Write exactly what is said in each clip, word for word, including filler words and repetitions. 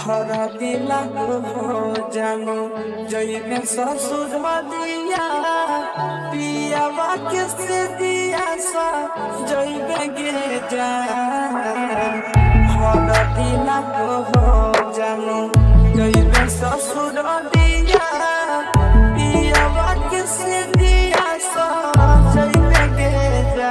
भरा दिला हो जानो जइने ससुर दिया पिया वाक्य से दिया सा जइबे गे जा भरा दिला हो जानो जइने ससुर दिया पिया वाक्य से दिया सा जइबे गे जा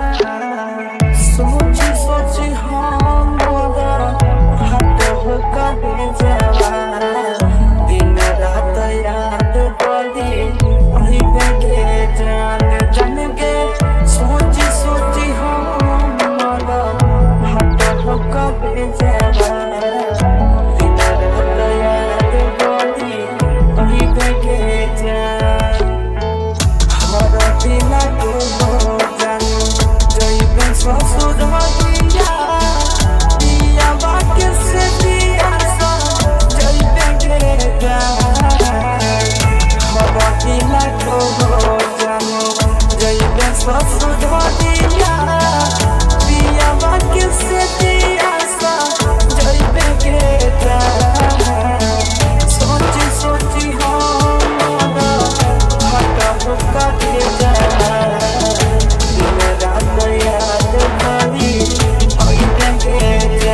सोची सोची हम हट हो कहे जावा दिन रात याद पड़ी वही बेगे जान जान के सोची सोची हम हट हो कहे जावा दिन रात याद पड़ी वही बेगे जान हर दिन तो हो जान जइबे ससुर दिया पिया वाक्य से दिया सा जइबे गे जा हर दिन तो हो जान जइबे ससुर दिया पिया वाक्य से दिया सा जइबे गे जा सोची सोची हम हट हो कहे जा दिन रात याद पड़ी वही बेगे जा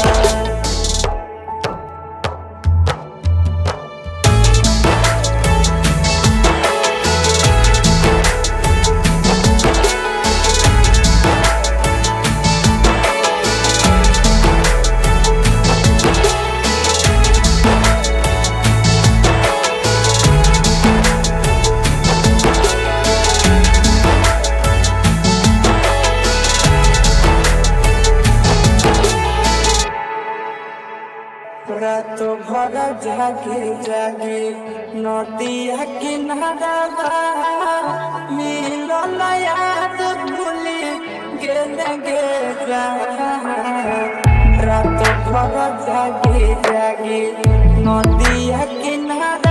रात भर जागे जागे नदिया किनारा मिलन याद भूली गेले गे जा रात भर जागे जागे नदिया किनारा